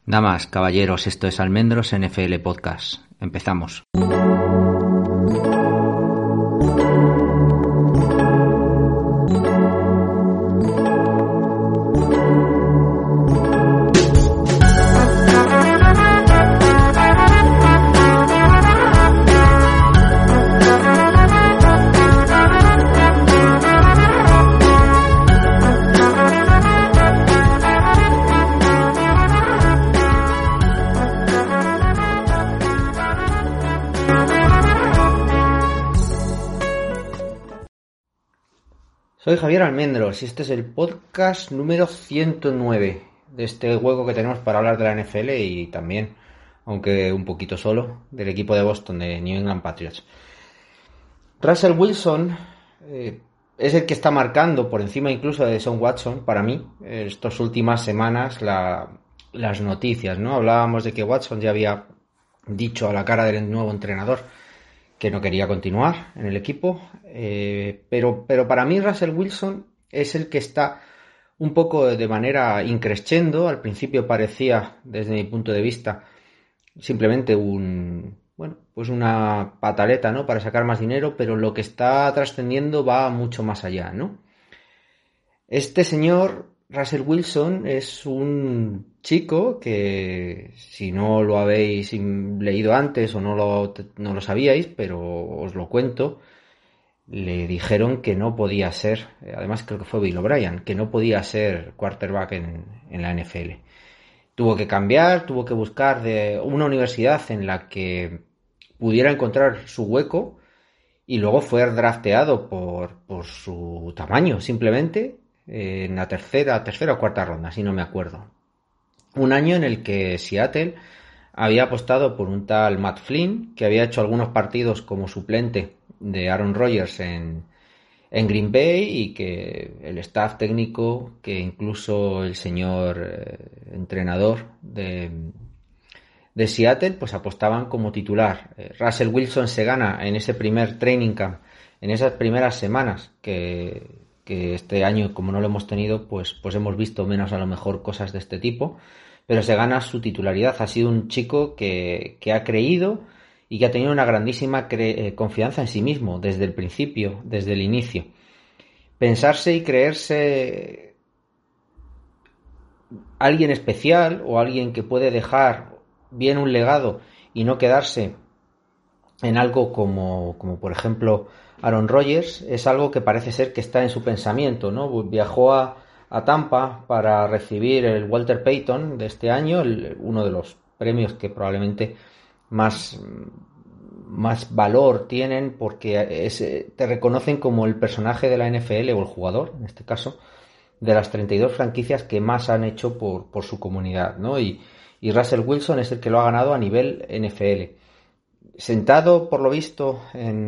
Damas, caballeros, esto es Almendros NFL Podcast. Empezamos. Soy Javier Almendros y este es el podcast número 109 de este juego que tenemos para hablar de la NFL y también, aunque un poquito solo, del equipo de Boston, de New England Patriots. Russell Wilson es el que está marcando por encima incluso de Deshaun Watson, para mí, estas últimas semanas las noticias, ¿no? Hablábamos de que Watson ya había dicho a la cara del nuevo entrenador que no quería continuar en el equipo, pero para mí Russell Wilson es el que está un poco de manera increscendo. Al principio parecía, desde mi punto de vista, simplemente una pataleta, ¿no?, para sacar más dinero, pero lo que está trascendiendo va mucho más allá, ¿no? Este señor Russell Wilson es un chico que, si no lo habéis leído antes o no lo sabíais, pero os lo cuento, le dijeron que no podía ser, además creo que fue Bill O'Brien, que no podía ser quarterback en la NFL. Tuvo que cambiar, tuvo que buscar de una universidad en la que pudiera encontrar su hueco y luego fue drafteado por su tamaño, simplemente, en la tercera o cuarta ronda, si no me acuerdo. Un año en el que Seattle había apostado por un tal Matt Flynn, que había hecho algunos partidos como suplente de Aaron Rodgers en Green Bay, y que el staff técnico, que incluso el señor entrenador de Seattle, pues apostaban como titular. Russell Wilson se gana en ese primer training camp, en esas primeras semanas que este año, como no lo hemos tenido, pues hemos visto menos a lo mejor cosas de este tipo, pero se gana su titularidad. Ha sido un chico que ha creído y que ha tenido una grandísima confianza en sí mismo desde el principio, desde el inicio. Pensarse y creerse alguien especial o alguien que puede dejar bien un legado y no quedarse en algo como por ejemplo Aaron Rodgers, es algo que parece ser que está en su pensamiento, ¿no? Viajó a Tampa para recibir el Walter Payton de este año, uno de los premios que probablemente más valor tienen, porque te reconocen como el personaje de la NFL, o el jugador, en este caso, de las 32 franquicias que más han hecho por su comunidad, ¿no? Y Russell Wilson es el que lo ha ganado a nivel NFL. Sentado, por lo visto,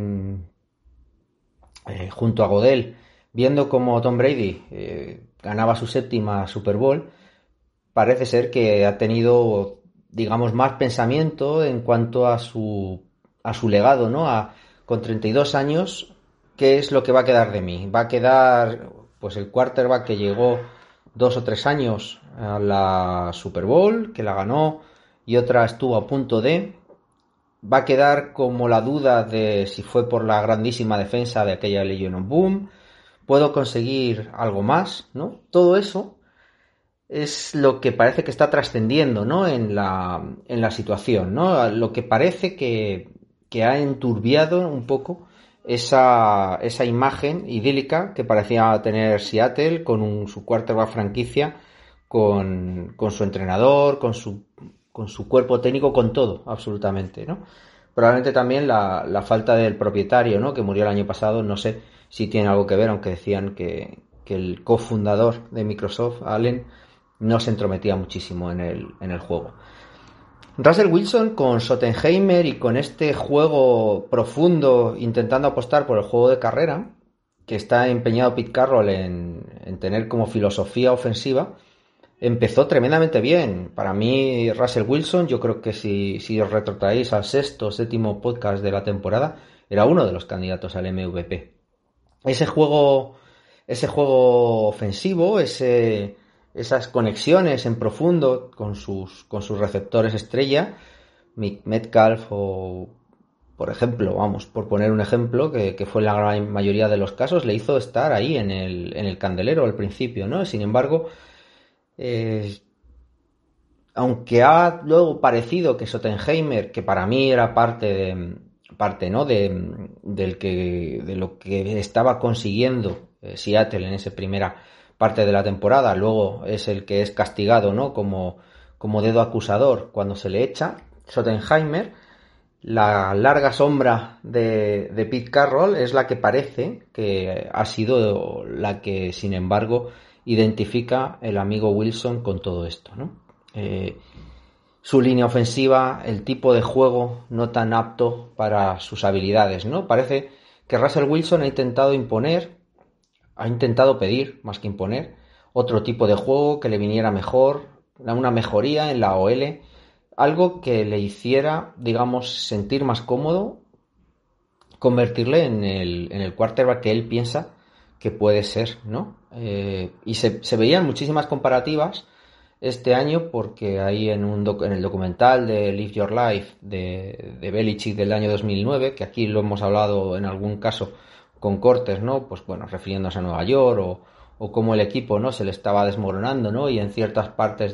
junto a Goodell, viendo cómo Tom Brady ganaba su séptima Super Bowl, parece ser que ha tenido, digamos, más pensamiento en cuanto a su legado, ¿no? Con 32 años, ¿qué es lo que va a quedar de mí? Va a quedar, pues, el quarterback que llegó 2 o 3 años a la Super Bowl, que la ganó y otra estuvo a punto de... Va a quedar como la duda de si fue por la grandísima defensa de aquella Legion of Boom. ¿Puedo conseguir algo más?, ¿no? Todo eso es lo que parece que está trascendiendo, ¿no?, en la situación, ¿no? Lo que parece que ha enturbiado un poco esa imagen idílica que parecía tener Seattle con su quarterback franquicia, con su entrenador, con su cuerpo técnico, con todo, absolutamente, ¿no? Probablemente también la falta del propietario, ¿no?, que murió el año pasado. No sé si tiene algo que ver, aunque decían que el cofundador de Microsoft, Allen, no se entrometía muchísimo en el juego. Russell Wilson, con Schottenheimer y con este juego profundo, intentando apostar por el juego de carrera, que está empeñado Pete Carroll en tener como filosofía ofensiva, empezó tremendamente bien. Para mí, Russell Wilson, yo creo que si os retrotraéis al sexto o séptimo podcast de la temporada, era uno de los candidatos al MVP. Ese juego ofensivo, ese esas conexiones en profundo con sus receptores estrella, Metcalf o, por ejemplo, vamos, por poner un ejemplo, que fue en la gran mayoría de los casos, le hizo estar ahí en el candelero al principio, ¿no? Sin embargo, eh, aunque ha luego parecido que Schottenheimer, que para mí era parte, ¿no? De lo que estaba consiguiendo Seattle en esa primera parte de la temporada, luego es el que es castigado, ¿no? Como dedo acusador cuando se le echa. Schottenheimer, la larga sombra de Pete Carroll es la que parece que ha sido la que, sin embargo, identifica el amigo Wilson con todo esto, ¿no? Eh, Su línea ofensiva, el tipo de juego no tan apto para sus habilidades, ¿no? Parece que Russell Wilson ha intentado pedir, más que imponer, otro tipo de juego que le viniera mejor, una mejoría en la OL, algo que le hiciera, digamos, sentir más cómodo, convertirle en el quarterback que él piensa que puede ser, ¿no? Y se veían muchísimas comparativas este año porque ahí en el documental de Live Your Life de Belichick del año 2009, que aquí lo hemos hablado en algún caso con cortes, ¿no? Pues bueno, refiriéndose a Nueva York o cómo el equipo, ¿no? Se le estaba desmoronando, ¿no? Y en ciertas partes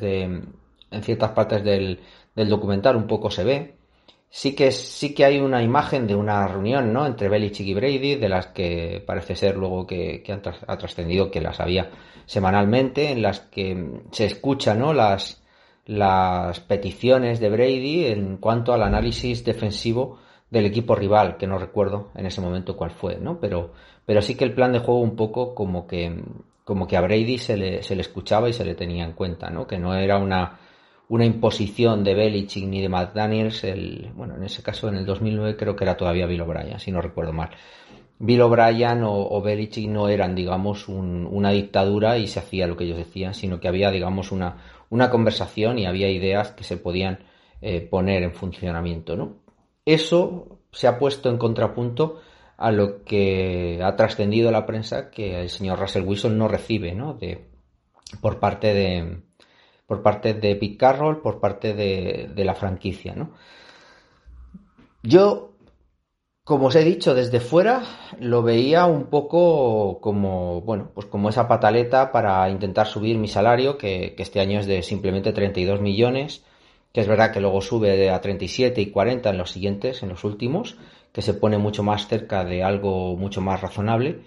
del documental un poco se ve. Sí que hay una imagen de una reunión, ¿no? Entre Belichick y Brady, de las que parece ser luego que ha trascendido que las había semanalmente, en las que se escuchan, ¿no? Las peticiones de Brady en cuanto al análisis defensivo del equipo rival, que no recuerdo en ese momento cuál fue, ¿no? Pero sí que el plan de juego un poco como que a Brady se le escuchaba y se le tenía en cuenta, ¿no? Que no era una imposición de Belichick ni de McDaniels, bueno, en ese caso en el 2009 creo que era todavía Bill O'Brien, si no recuerdo mal. Bill O'Brien o Belichick no eran, digamos, una dictadura y se hacía lo que ellos decían, sino que había, digamos, una conversación y había ideas que se podían poner en funcionamiento, ¿no? Eso se ha puesto en contrapunto a lo que ha trascendido la prensa que el señor Russell Wilson no recibe, ¿no? Por parte de Pete Carroll, por parte de la franquicia, ¿no? Yo, como os he dicho, desde fuera lo veía un poco como, bueno, pues como esa pataleta para intentar subir mi salario, que este año es de simplemente 32 millones, que es verdad que luego sube a 37 y 40 en los siguientes, en los últimos, que se pone mucho más cerca de algo mucho más razonable,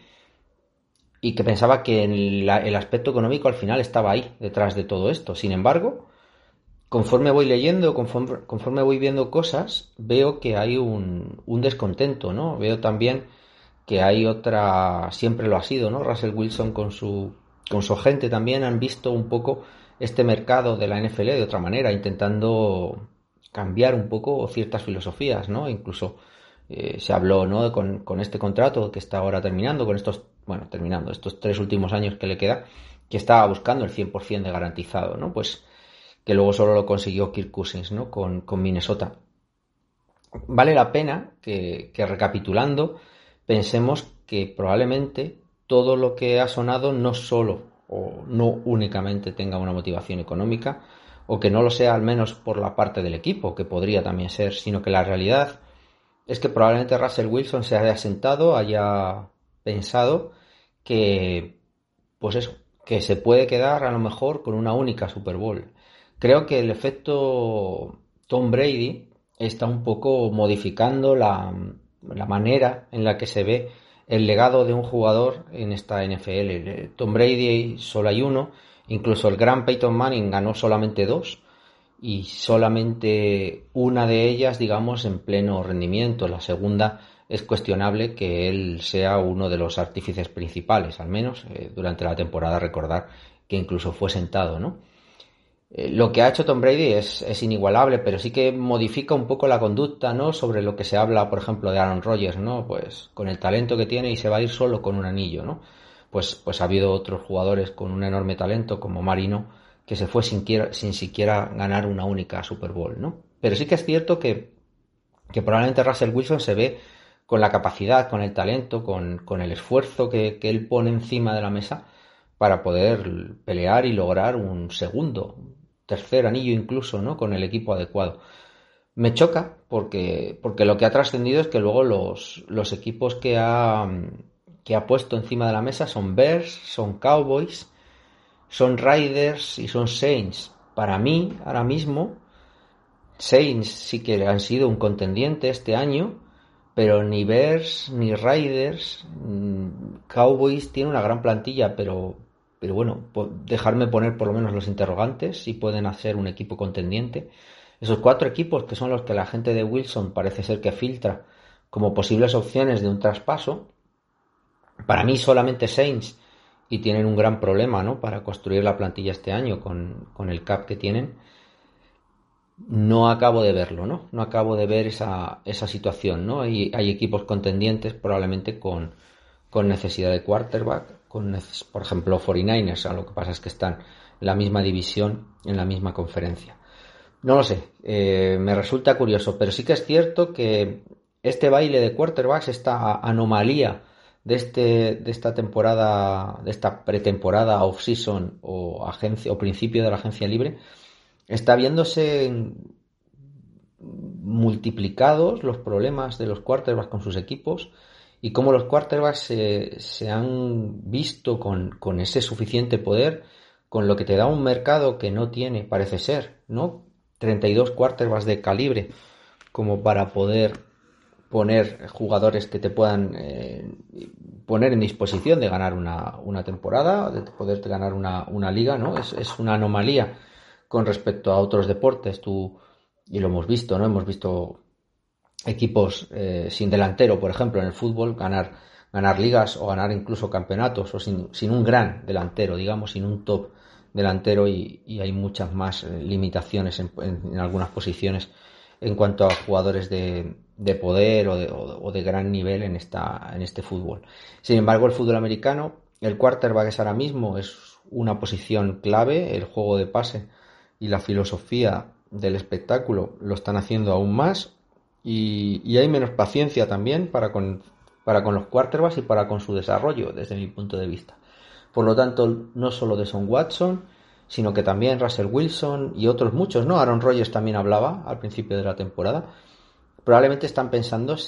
y que pensaba que el aspecto económico al final estaba ahí, detrás de todo esto. Sin embargo, conforme voy leyendo, conforme voy viendo cosas, veo que hay un descontento, ¿no? Veo también que hay otra, siempre lo ha sido, ¿no? Russell Wilson con su gente también han visto un poco este mercado de la NFL de otra manera, intentando cambiar un poco ciertas filosofías, ¿no? Incluso se habló, ¿no? Con este contrato que está ahora terminando, con estos, bueno, terminando, estos 3 últimos años que le queda, que estaba buscando el 100% de garantizado, ¿no? Pues que luego solo lo consiguió Kirk Cousins, ¿no? Con Minnesota. Vale la pena que recapitulando pensemos que probablemente todo lo que ha sonado no solo o no únicamente tenga una motivación económica o que no lo sea al menos por la parte del equipo, que podría también ser, sino que la realidad es que probablemente Russell Wilson se haya sentado, haya pensado que, pues eso, que se puede quedar a lo mejor con una única Super Bowl. Creo que el efecto Tom Brady está un poco modificando la manera en la que se ve el legado de un jugador en esta NFL. Tom Brady solo hay uno, incluso el gran Peyton Manning ganó solamente dos y solamente una de ellas, digamos, en pleno rendimiento. La segunda es cuestionable que él sea uno de los artífices principales, al menos durante la temporada, recordar que incluso fue sentado, ¿no? Lo que ha hecho Tom Brady es inigualable, pero sí que modifica un poco la conducta, ¿no? Sobre lo que se habla, por ejemplo, de Aaron Rodgers, ¿no? Pues con el talento que tiene y se va a ir solo con un anillo, ¿no? Pues ha habido otros jugadores con un enorme talento, como Marino, que se fue sin siquiera ganar una única Super Bowl, ¿no? Pero sí que es cierto que probablemente Russell Wilson se ve con la capacidad, con el talento, con el esfuerzo que él pone encima de la mesa para poder pelear y lograr un segundo, tercer anillo incluso, ¿no? Con el equipo adecuado. Me choca porque lo que ha trascendido es que luego los equipos que ha puesto encima de la mesa son Bears, son Cowboys, son Raiders y son Saints. Para mí, ahora mismo, Saints sí que han sido un contendiente este año, pero ni Bears ni Raiders, Cowboys tiene una gran plantilla, pero bueno, dejarme poner por lo menos los interrogantes si pueden hacer un equipo contendiente. Esos cuatro equipos que son los que la gente de Wilson parece ser que filtra como posibles opciones de un traspaso, para mí solamente Saints, y tienen un gran problema, ¿no? Para construir la plantilla este año con el cap que tienen. No acabo de verlo, ¿no? No acabo de ver esa situación, ¿no? Hay equipos contendientes probablemente con necesidad de quarterback, por ejemplo 49ers, lo que pasa es que están en la misma división, en la misma conferencia. No lo sé, me resulta curioso, pero sí que es cierto que este baile de quarterbacks, esta anomalía de esta temporada, de esta pretemporada off-season o agencia o principio de la agencia libre, está viéndose multiplicados los problemas de los quarterbacks con sus equipos y cómo los quarterbacks se han visto con ese suficiente poder, con lo que te da un mercado que no tiene, parece ser, ¿no? 32 quarterbacks de calibre como para poder poner jugadores que te puedan poner en disposición de ganar una temporada, de poder ganar una liga, ¿no? Es una anomalía con respecto a otros deportes. Y lo hemos visto, ¿no? Hemos visto equipos sin delantero, por ejemplo, en el fútbol, ganar ligas o ganar incluso campeonatos, o sin un gran delantero, digamos, sin un top delantero, y hay muchas más limitaciones en algunas posiciones en cuanto a jugadores de poder o de gran nivel en este fútbol. Sin embargo, el fútbol americano, el quarterback es ahora mismo es una posición clave, el juego de pase y la filosofía del espectáculo lo están haciendo aún más, y hay menos paciencia también para con los quarterbacks y para con su desarrollo desde mi punto de vista. Por lo tanto, no solo Deshaun Watson, sino que también Russell Wilson y otros muchos, ¿no? Aaron Rodgers también hablaba al principio de la temporada. Probablemente están pensando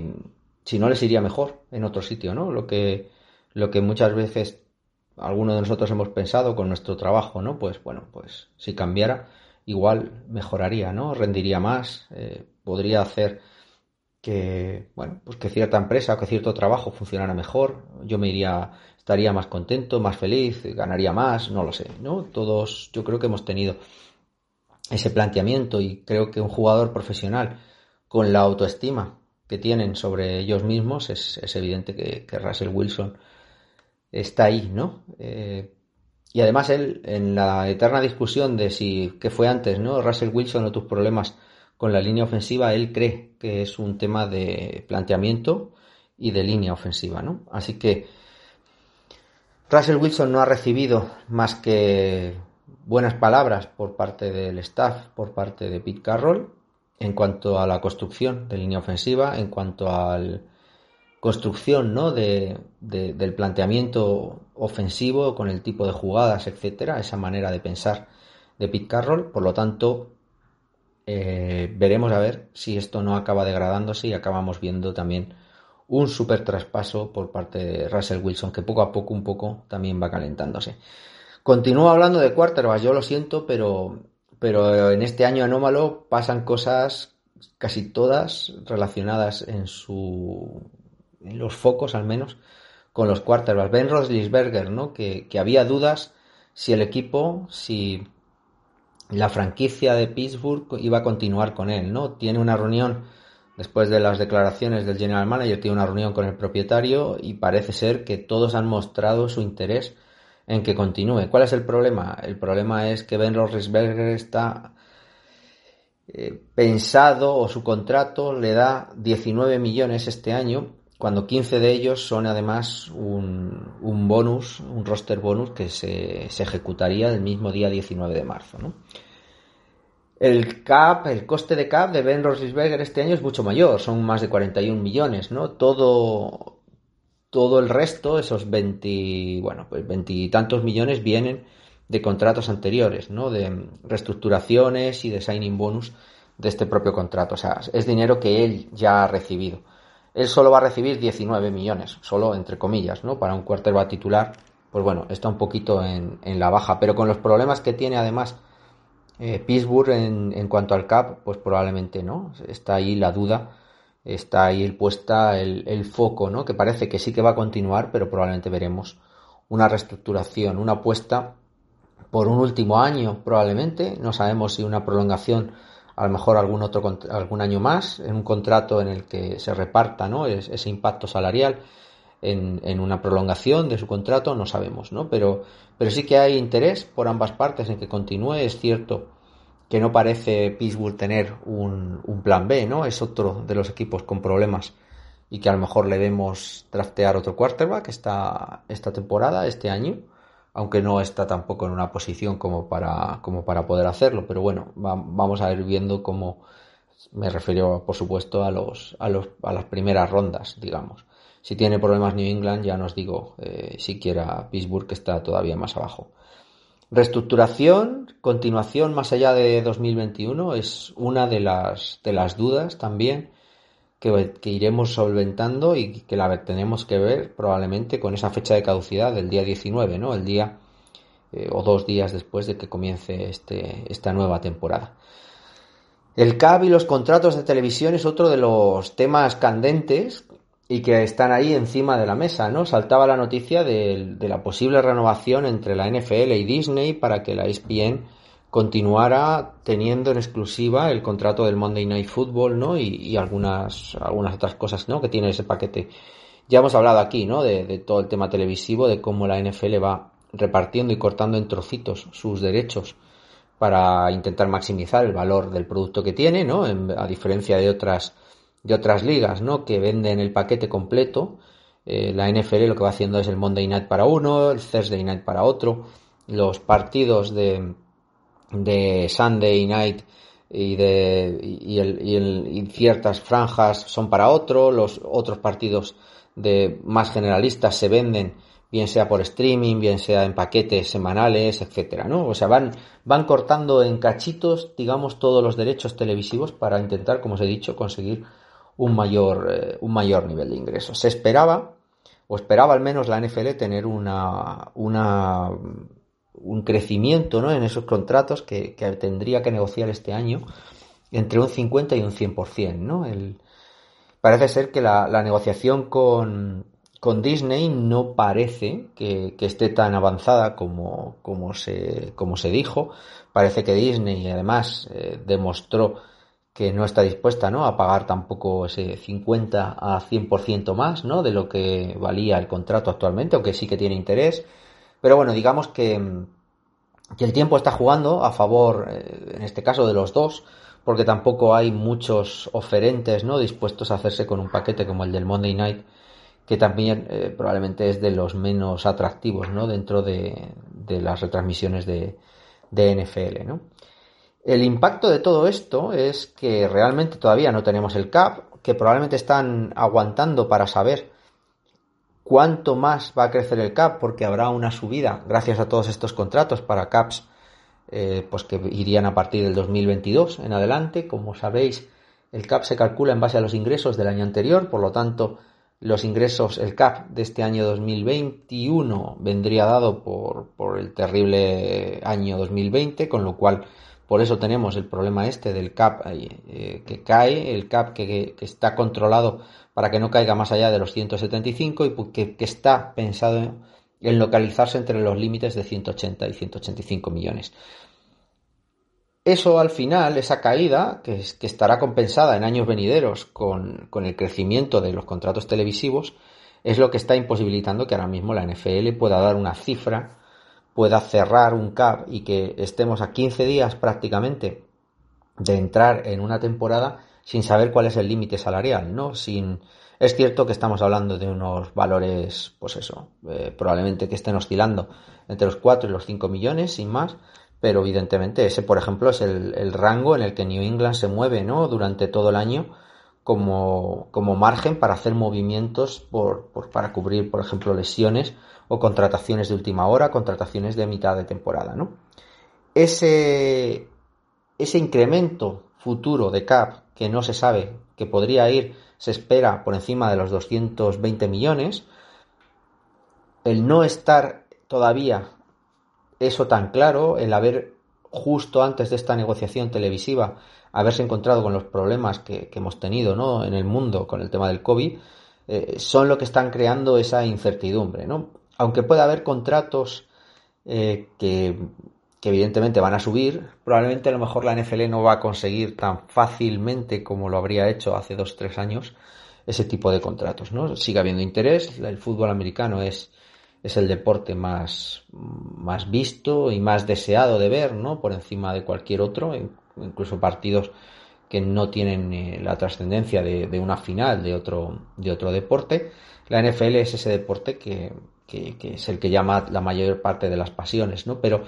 si no les iría mejor en otro sitio, ¿no? Lo que muchas veces algunos de nosotros hemos pensado con nuestro trabajo, ¿no? Pues bueno, pues si cambiara, igual mejoraría, ¿no? Rendiría más, podría hacer que, bueno, pues que cierta empresa o que cierto trabajo funcionara mejor, estaría más contento, más feliz, ganaría más, no lo sé, ¿no? Todos, yo creo que hemos tenido ese planteamiento, y creo que un jugador profesional con la autoestima que tienen sobre ellos mismos, es evidente que Russell Wilson está ahí, ¿no? Y además él, en la eterna discusión de si qué fue antes, ¿no? Russell Wilson o tus problemas con la línea ofensiva, él cree que es un tema de planteamiento y de línea ofensiva, ¿no? Así que Russell Wilson no ha recibido más que buenas palabras por parte del staff, por parte de Pete Carroll, en cuanto a la construcción de línea ofensiva, en cuanto a la construcción, ¿no? del planteamiento ofensivo con el tipo de jugadas, etcétera, esa manera de pensar de Pete Carroll. Por lo tanto, veremos a ver si esto no acaba degradándose y acabamos viendo también un super traspaso por parte de Russell Wilson, que poco a poco un poco también va calentándose. Continúo hablando de quarterback, yo lo siento, pero en este año anómalo pasan cosas casi todas relacionadas en los focos, al menos, con los quarterbacks. Ben Roethlisberger, ¿no? Que había dudas si el equipo, si la franquicia de Pittsburgh iba a continuar con él, ¿no? Tiene una reunión después de las declaraciones del general manager, tiene una reunión con el propietario y parece ser que todos han mostrado su interés en que continúe. ¿Cuál es el problema? El problema es que Ben Roethlisberger está pensado, o su contrato le da 19 millones este año, cuando 15 de ellos son además un bonus, un roster bonus que se ejecutaría el mismo día 19 de marzo, ¿no? El coste de cap de Ben Roethlisberger este año es mucho mayor, son más de 41 millones, ¿no? todo el resto, esos 20 y tantos millones vienen de contratos anteriores, ¿no? De reestructuraciones y de signing bonus de este propio contrato. O sea, es dinero que él ya ha recibido. Él solo va a recibir 19 millones, solo entre comillas, ¿no? Para un quarterback titular, pues bueno, está un poquito en la baja, pero con los problemas que tiene además Pittsburgh en cuanto al cap, pues probablemente no. Está ahí la duda, está ahí puesta el foco, ¿no? Que parece que sí que va a continuar, pero probablemente veremos una reestructuración, una apuesta por un último año, probablemente. No sabemos si una prolongación, a lo mejor algún año más, en un contrato en el que se reparta, ¿no? Ese impacto salarial en una prolongación de su contrato, no sabemos, ¿no? Pero sí que hay interés por ambas partes en que continúe. Es cierto que no parece Pittsburgh tener un plan B, ¿no? Es otro de los equipos con problemas y que a lo mejor le vemos draftear otro quarterback esta temporada, este año, aunque no está tampoco en una posición como para poder hacerlo. Pero bueno, vamos a ir viendo cómo, me refiero por supuesto a las primeras rondas, digamos. Si tiene problemas New England, ya no os digo siquiera Pittsburgh, que está todavía más abajo. Reestructuración, continuación más allá de 2021 es una de las dudas también que iremos solventando y que la tenemos que ver probablemente con esa fecha de caducidad del día 19, ¿no? El día o 2 días después de que comience esta nueva temporada. El CAP y los contratos de televisión es otro de los temas candentes y que están ahí encima de la mesa, ¿no? Saltaba la noticia de la posible renovación entre la NFL y Disney para que la ESPN continuara teniendo en exclusiva el contrato del Monday Night Football, ¿no? Y algunas otras cosas, ¿no? Que tiene ese paquete. Ya hemos hablado aquí, ¿no? De todo el tema televisivo, de cómo la NFL va repartiendo y cortando en trocitos sus derechos para intentar maximizar el valor del producto que tiene, ¿no? A diferencia de otras ligas, ¿no? Que venden el paquete completo. La NFL lo que va haciendo es el Monday Night para uno, el Thursday Night para otro, los partidos de Sunday Night y ciertas franjas son para otro, los otros partidos de más generalistas se venden bien sea por streaming, bien sea en paquetes semanales, etcétera, ¿no? O sea, van cortando en cachitos, digamos, todos los derechos televisivos para intentar, como os he dicho, conseguir un mayor nivel de ingresos. Se esperaba, o esperaba al menos la NFL tener un crecimiento, ¿no? En esos contratos que tendría que negociar este año entre un 50 y un 100%, ¿no? Parece ser que la negociación con Disney no parece que esté tan avanzada como se dijo. Parece que Disney además demostró que no está dispuesta, ¿no? A pagar tampoco ese 50 a 100% más, ¿no? De lo que valía el contrato actualmente, aunque sí que tiene interés. Pero bueno, digamos que el tiempo está jugando a favor, en este caso, de los dos, porque tampoco hay muchos oferentes, ¿no? Dispuestos a hacerse con un paquete como el del Monday Night, que también probablemente es de los menos atractivos, ¿no? Dentro de las retransmisiones de NFL, ¿no? El impacto de todo esto es que realmente todavía no tenemos el cap, que probablemente están aguantando para saber cuánto más va a crecer el cap, porque habrá una subida gracias a todos estos contratos para caps pues que irían a partir del 2022 en adelante. Como sabéis, el cap se calcula en base a los ingresos del año anterior, por lo tanto los ingresos, el cap de este año 2021 vendría dado por el terrible año 2020, con lo cual por eso tenemos el problema del cap que cae, el cap que está controlado para que no caiga más allá de los 175 y que está pensado en localizarse entre los límites de 180 y 185 millones. Eso al final, esa caída, que estará compensada en años venideros con el crecimiento de los contratos televisivos, es lo que está imposibilitando que ahora mismo la NFL pueda dar una cifra, pueda cerrar un cap y que estemos a 15 días prácticamente de entrar en una temporada sin saber cuál es el límite salarial, ¿no? Es cierto que estamos hablando de unos valores, pues eso, probablemente que estén oscilando entre los 4 y los 5 millones, sin más, pero evidentemente ese, por ejemplo, es el rango en el que New England se mueve, ¿no? Durante todo el año, como margen para hacer movimientos para cubrir, por ejemplo, lesiones o contrataciones de última hora, contrataciones de mitad de temporada, ¿no? Ese incremento futuro de cap que no se sabe, que podría ir, se espera por encima de los 220 millones, el no estar todavía eso tan claro, el haber justo antes de esta negociación televisiva haberse encontrado con los problemas que hemos tenido, ¿no?, en el mundo con el tema del COVID, son lo que están creando esa incertidumbre, ¿no? Aunque pueda haber contratos que evidentemente van a subir, probablemente a lo mejor la NFL no va a conseguir tan fácilmente como lo habría hecho hace 2 o 3 años ese tipo de contratos, ¿no? Sigue habiendo interés, el fútbol americano es el deporte más visto y más deseado de ver, ¿no?, por encima de cualquier otro, incluso partidos que no tienen la trascendencia de una final de otro deporte. La NFL es ese deporte que es el que llama la mayor parte de las pasiones, ¿no? Pero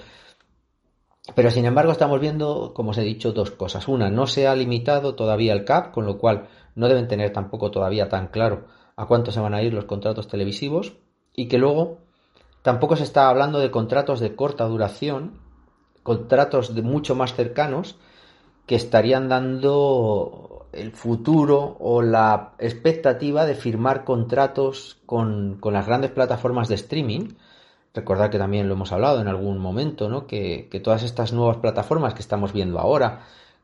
sin embargo estamos viendo, como os he dicho, dos cosas. Una, no se ha limitado todavía el cap, con lo cual no deben tener tampoco todavía tan claro a cuánto se van a ir los contratos televisivos, y que luego tampoco se está hablando de contratos de corta duración, contratos de mucho más cercanos, que estarían dando el futuro o la expectativa de firmar contratos con las grandes plataformas de streaming. Recordad que también lo hemos hablado en algún momento, ¿no?, que todas estas nuevas plataformas que estamos viendo ahora,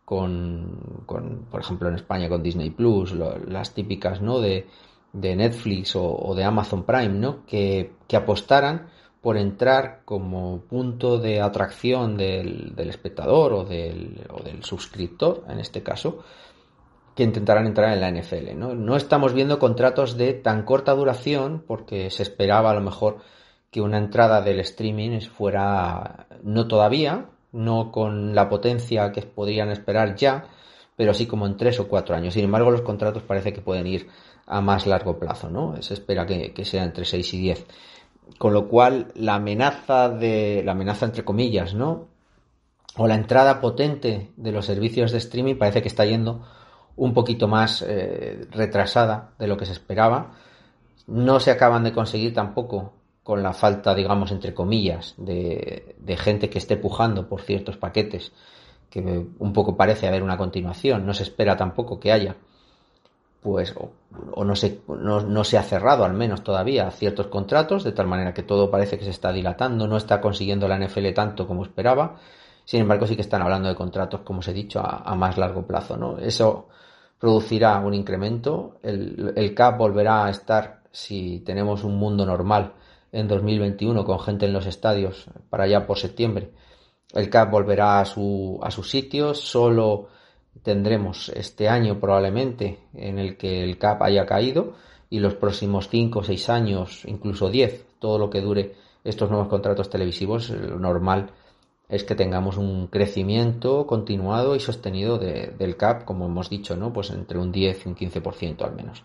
por ejemplo en España con Disney Plus, las típicas, ¿no?, de Netflix o de Amazon Prime, ¿no?, que apostaran por entrar como punto de atracción del espectador o del suscriptor, en este caso, que intentarán entrar en la NFL, ¿no? No estamos viendo contratos de tan corta duración porque se esperaba a lo mejor que una entrada del streaming fuera, no todavía, no con la potencia que podrían esperar ya, pero sí como en 3 o 4 años. Sin embargo, los contratos parece que pueden ir a más largo plazo, ¿no? Se espera que sea entre 6 y 10. Con lo cual, la amenaza entre comillas, ¿no?, o la entrada potente de los servicios de streaming parece que está yendo un poquito más retrasada de lo que se esperaba. No se acaban de conseguir tampoco con la falta, digamos, entre comillas, de gente que esté pujando por ciertos paquetes, que un poco parece haber una continuación. No se espera tampoco que haya, pues, o no se ha cerrado al menos todavía ciertos contratos, de tal manera que todo parece que se está dilatando, no está consiguiendo la NFL tanto como esperaba. Sin embargo, sí que están hablando de contratos, como os he dicho, a más largo plazo, ¿no? Eso producirá un incremento, el cap volverá a estar, si tenemos un mundo normal en 2021 con gente en los estadios para allá por septiembre, el cap volverá a su sitio. Solo tendremos este año probablemente en el que el cap haya caído, y los próximos 5 o 6 años, incluso 10, todo lo que dure estos nuevos contratos televisivos, lo normal es que tengamos un crecimiento continuado y sostenido del cap, como hemos dicho, ¿no?, pues entre un 10 y un 15% al menos.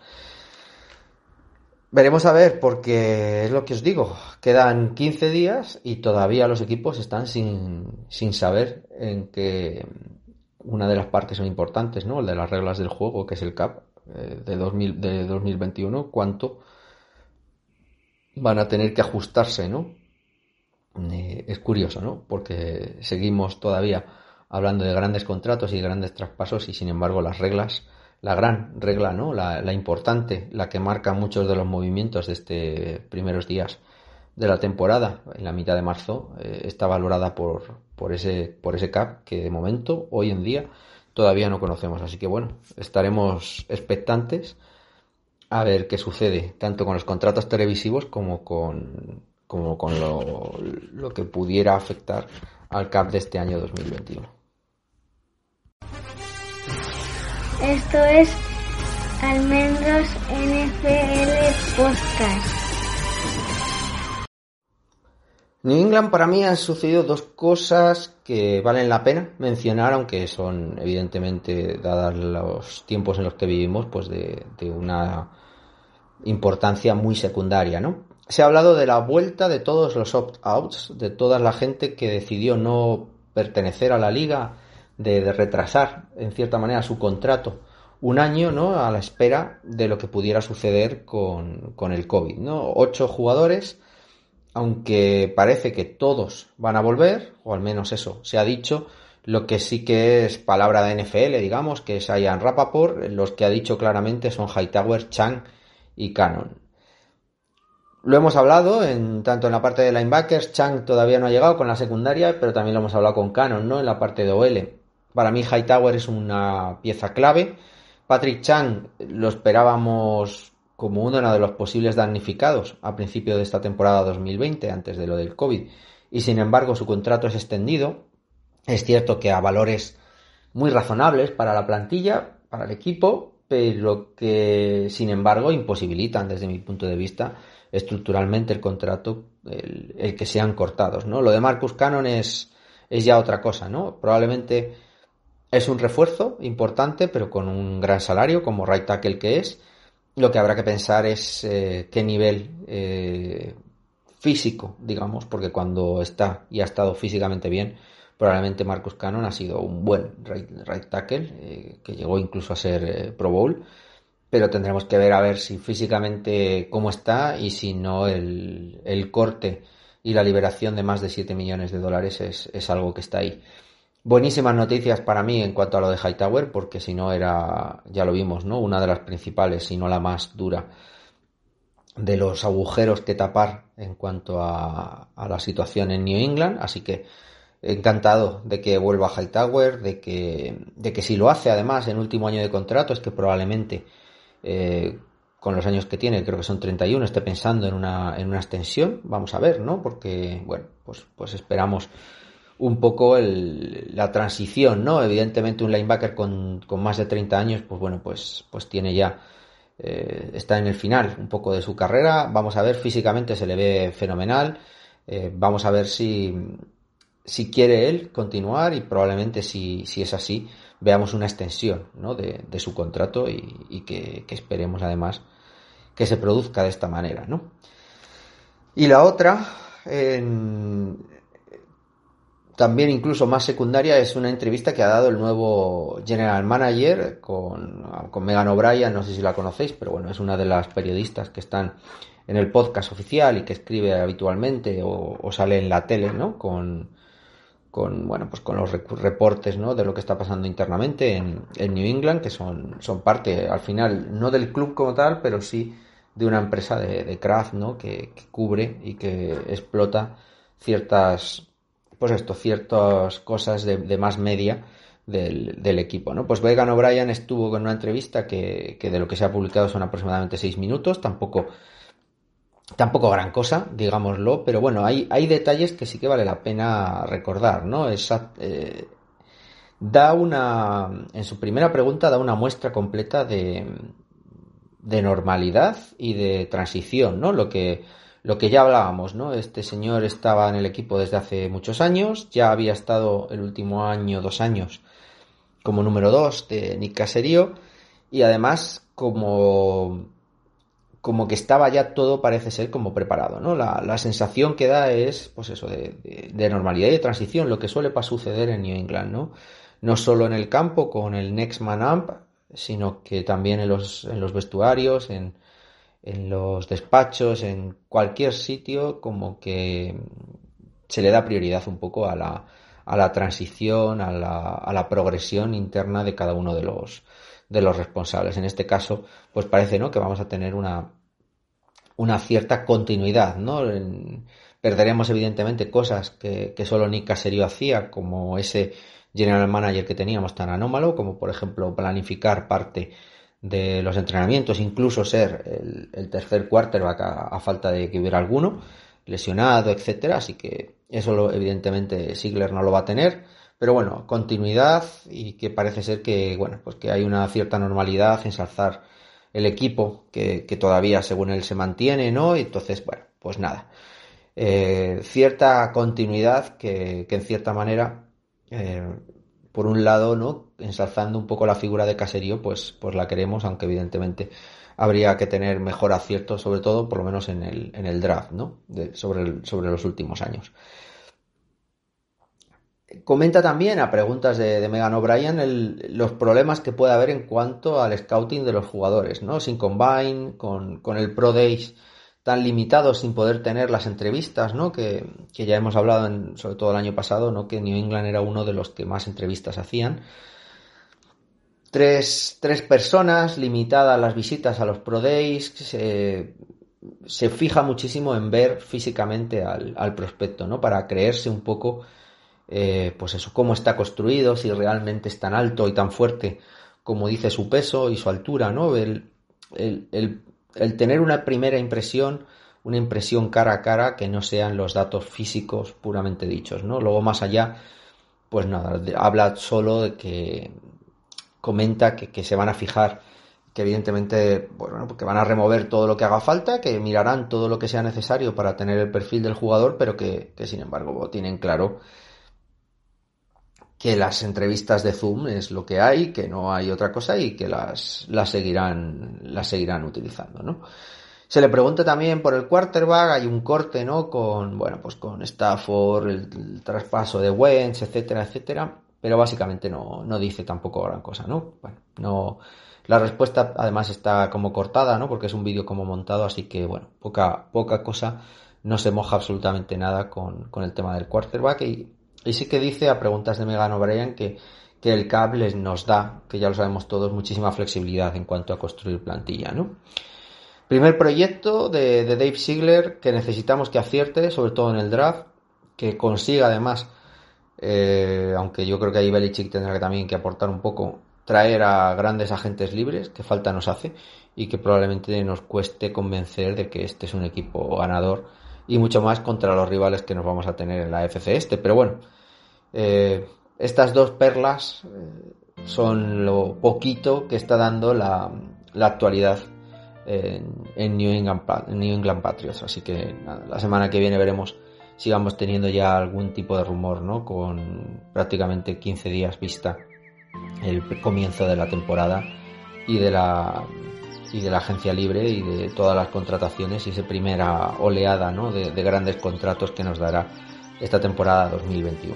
Veremos a ver, porque es lo que os digo, quedan 15 días y todavía los equipos están sin saber en qué una de las partes son importantes, ¿no?, el de las reglas del juego, que es el cap de 2021, cuánto van a tener que ajustarse, ¿no? Es curioso, ¿no?, porque seguimos todavía hablando de grandes contratos y grandes traspasos, y sin embargo las reglas, la gran regla, ¿no?, la importante, la que marca muchos de los movimientos de estos primeros días de la temporada, en la mitad de marzo, está valorada por ese cap que de momento, hoy en día, todavía no conocemos. Así que bueno, estaremos expectantes a ver qué sucede, tanto con los contratos televisivos como con lo que pudiera afectar al cap de este año 2021. Esto es Almendros NFL Podcast. New England, para mí han sucedido dos cosas que valen la pena mencionar, aunque son evidentemente, dadas los tiempos en los que vivimos, pues de una importancia muy secundaria, ¿no? Se ha hablado de la vuelta de todos los opt-outs, de toda la gente que decidió no pertenecer a la liga, de retrasar en cierta manera su contrato un año, ¿no? A la espera de lo que pudiera suceder con el COVID, ¿no? 8 jugadores, aunque parece que todos van a volver, o al menos eso se ha dicho. Lo que sí que es palabra de NFL, digamos, que es Ian Rapoport, los que ha dicho claramente son Hightower, Chang y Cannon. Lo hemos hablado tanto en la parte de linebackers. Chang todavía no ha llegado con la secundaria, pero también lo hemos hablado con Cannon, ¿no? En la parte de OL. Para mí Hightower es una pieza clave. Patrick Chang lo esperábamos como uno de los posibles damnificados a principio de esta temporada 2020, antes de lo del COVID. Y sin embargo su contrato es extendido. Es cierto que a valores muy razonables para la plantilla, para el equipo, pero que sin embargo imposibilitan desde mi punto de vista estructuralmente el contrato, el que sean cortados, ¿no? Lo de Marcus Cannon es ya otra cosa, ¿no? Probablemente es un refuerzo importante, pero con un gran salario, como right tackle que es. Lo que habrá que pensar es qué nivel físico, digamos, porque cuando está y ha estado físicamente bien, probablemente Marcus Cannon ha sido un buen right tackle, que llegó incluso a ser Pro Bowl, pero tendremos que ver a ver si físicamente cómo está, y si no el corte y la liberación de más de 7 millones de dólares es algo que está ahí. Buenísimas noticias para mí en cuanto a lo de Hightower, porque si no era, ya lo vimos, ¿no? Una de las principales, si no la más dura, de los agujeros que tapar en cuanto a la situación en New England. Así que encantado de que vuelva Hightower, de que si lo hace además en último año de contrato, es que probablemente con los años que tiene, creo que son 31, esté pensando en una extensión. Vamos a ver, ¿no? Porque, bueno, pues esperamos un poco la transición, ¿no? Evidentemente un linebacker con más de 30 años, pues bueno, pues tiene ya, está en el final un poco de su carrera. Vamos a ver, físicamente se le ve fenomenal. Vamos a ver si quiere él continuar, y probablemente si es así, veamos una extensión, ¿no? de su contrato, y que esperemos además que se produzca de esta manera, ¿no? Y la otra, también incluso más secundaria, es una entrevista que ha dado el nuevo General Manager con Megan O'Brien. No sé si la conocéis, pero bueno, es una de las periodistas que están en el podcast oficial y que escribe habitualmente o sale en la tele, ¿no? Bueno, pues con los reportes, ¿no? De lo que está pasando internamente en New England, que son parte, al final, no del club como tal, pero sí de una empresa de craft, ¿no? Que cubre y que explota ciertas cosas de más media del equipo, ¿no? Pues Megan O'Brien estuvo con una entrevista que de lo que se ha publicado son aproximadamente 6 minutos, tampoco gran cosa, digámoslo, pero bueno, hay detalles que sí que vale la pena recordar, ¿no? En su primera pregunta da una muestra completa de normalidad y de transición, ¿no? Lo que ya hablábamos, ¿no? Este señor estaba en el equipo desde hace muchos años, ya había estado el último año, 2 años, como número 2 de Nick Caserio, y además como que estaba ya todo, parece ser, como preparado, ¿no? La sensación que da es, pues eso, de normalidad y de transición, lo que suele suceder en New England, ¿no? No solo en el campo con el Next Man Up, sino que también en los vestuarios, en los despachos, en cualquier sitio, como que se le da prioridad un poco a la transición, a la progresión interna de cada uno de los responsables. En este caso, pues parece, ¿no?, que vamos a tener una cierta continuidad, ¿no? Perderemos evidentemente cosas que solo Nick Caserio hacía, como ese general manager que teníamos tan anómalo, como por ejemplo planificar parte de los entrenamientos, incluso ser el tercer quarterback a falta de que hubiera alguno lesionado, etcétera. Así que eso evidentemente Ziegler no lo va a tener, pero bueno, continuidad, y que parece ser que, bueno, pues que hay una cierta normalidad, ensalzar el equipo que todavía, según él, se mantiene, ¿no? Y entonces, bueno, pues nada, cierta continuidad que en cierta manera, por un lado, ¿no?, ensalzando un poco la figura de Caserio, pues la queremos, aunque evidentemente habría que tener mejor acierto, sobre todo, por lo menos en el draft, ¿no?, sobre los últimos años. Comenta también, a preguntas de Megan O'Brien, los problemas que puede haber en cuanto al scouting de los jugadores, ¿no? Sin Combine, con el Pro Days tan limitado, sin poder tener las entrevistas, ¿no? Que ya hemos hablado, sobre todo el año pasado, ¿no? Que New England era uno de los que más entrevistas hacían. Tres personas, limitadas las visitas a los Pro Days, se fija muchísimo en ver físicamente al prospecto, ¿no? Para creerse un poco, pues eso, cómo está construido, si realmente es tan alto y tan fuerte como dice su peso y su altura, ¿no? El tener una primera impresión, una impresión cara a cara, que no sean los datos físicos puramente dichos, ¿no? Luego, más allá, pues nada, habla solo de que comenta que se van a fijar, que evidentemente, bueno, porque van a remover todo lo que haga falta, que mirarán todo lo que sea necesario para tener el perfil del jugador, pero que sin embargo tienen claro que las entrevistas de Zoom es lo que hay, que no hay otra cosa y que las seguirán utilizando, ¿no? Se le pregunta también por el quarterback, hay un corte, ¿no? Con Stafford, el traspaso de Wentz, etcétera, etcétera, pero básicamente no dice tampoco gran cosa, ¿no? Bueno, no. La respuesta además está como cortada, ¿no? Porque es un vídeo como montado, así que bueno, poca cosa, no se moja absolutamente nada con el tema del quarterback y sí que dice, a preguntas de Megan O'Brien, que el CAP nos da, que ya lo sabemos todos, muchísima flexibilidad en cuanto a construir plantilla, ¿no? Primer proyecto de Dave Ziegler que necesitamos que acierte, sobre todo en el draft, que consiga además, aunque yo creo que ahí Belichick tendrá también que aportar un poco, traer a grandes agentes libres, que falta nos hace, y que probablemente nos cueste convencer de que este es un equipo ganador, y mucho más contra los rivales que nos vamos a tener en la AFC este. Pero bueno, estas dos perlas son lo poquito que está dando la actualidad en New England Patriots. Así que nada, la semana que viene veremos si vamos teniendo ya algún tipo de rumor, ¿no? Con prácticamente 15 días vista el comienzo de la temporada y de la agencia libre y de todas las contrataciones y esa primera oleada, ¿no? de grandes contratos que nos dará esta temporada 2021.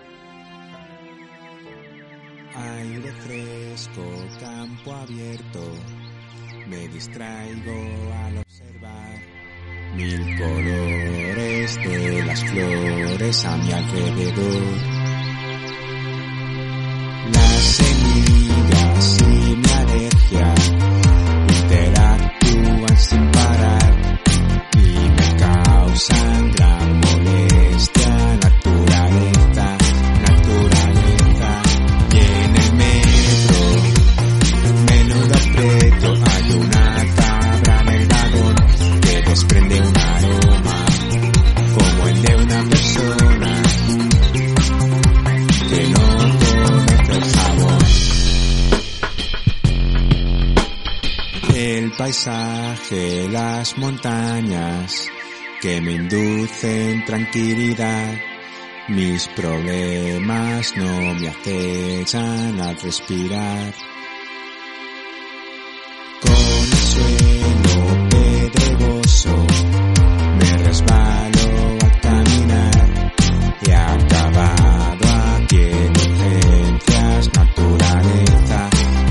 Aire fresco, campo abierto, me distraigo al observar mil colores de las flores a mi alrededor. Las semillas y mi alergia interactúan sin parar y me causan gran molestia. Naturaleza, y en el metro, menudo aprieto, hay una cabra en el vagón que desprende un aroma como el de una persona que no conoce el sabor. El paisaje, las montañas que me inducen tranquilidad. Mis problemas no me acechan al respirar. Con el suelo pedregoso me resbalo al caminar. He acabado aquí en urgencias. Naturaleza,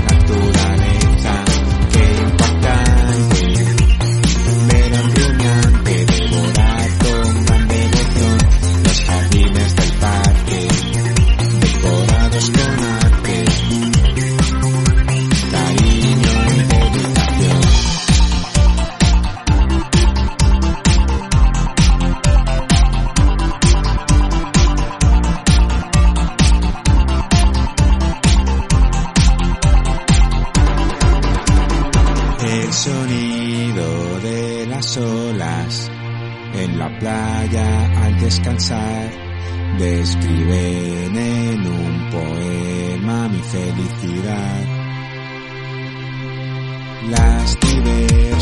qué impactante, pero rumiante, devorar con gran devoción los jardines del parque, decorados con arte, cariño y dedicación. El sonido de las olas en la playa al descansar describen en un poema mi felicidad. Las